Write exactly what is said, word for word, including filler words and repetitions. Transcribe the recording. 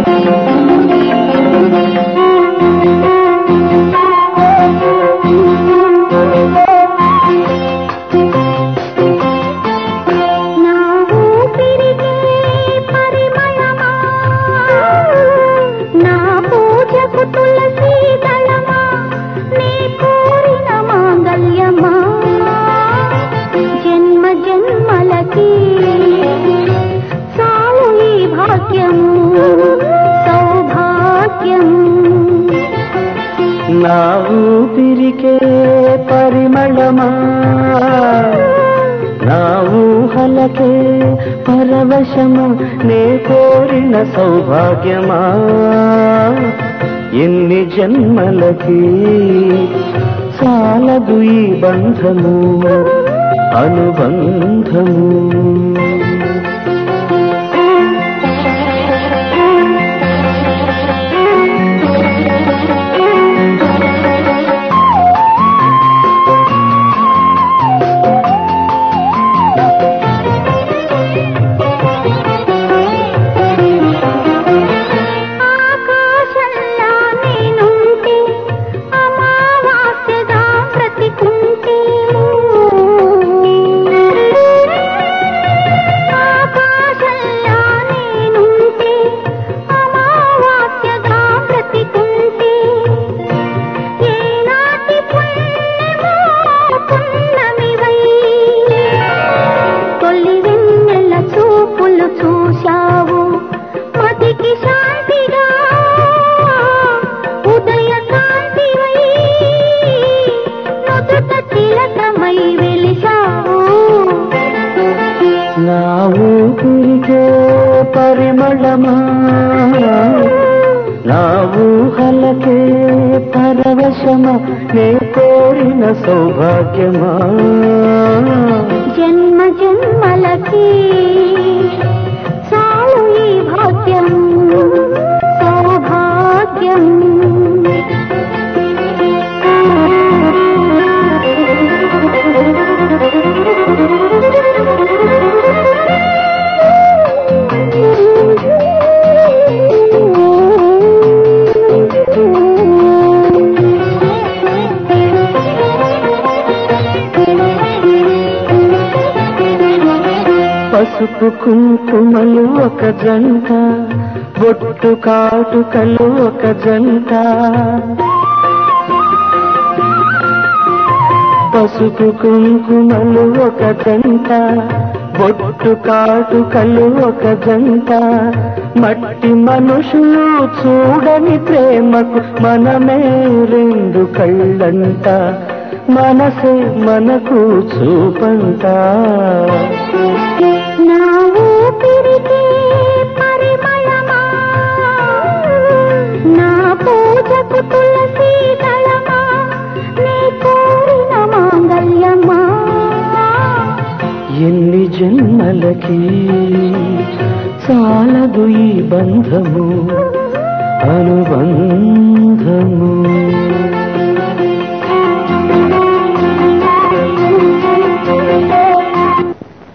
నా ఊపిరికే పరిమళమా నా ఊహలకే పరవశమా నే కోరిన సౌభాగ్యమా ఎన్ని జన్మలకి సాలదు ఈ బంధము అనుబంధము నా ఊపిరికే పరిమళమా నా ఊహలకే పరవశమా నే కోరిన సౌభాగ్యమా జన్మ జన్మలకి చాలు ఈ భాగ్యం సౌభాగ్యం పసుపు కుంకుమలు ఒక జంట బొట్టు కాటుకలు ఒక జంట పసుపు కుంకుమలు ఒక జంట బొట్టు కాటుకలు ఒక జంట మట్టి మనుషులు చూడని ప్రేమకు మనమే రెండు కళ్ళంట మనసే మనకు చూపంట నా ఊపిరికే పరిమళమా నా పూజకు తులసి దళమా నీ కోరిన మాంగళ్యమా ఎన్ని జన్మలకి చాలదు ఈ బంధము అనుబంధము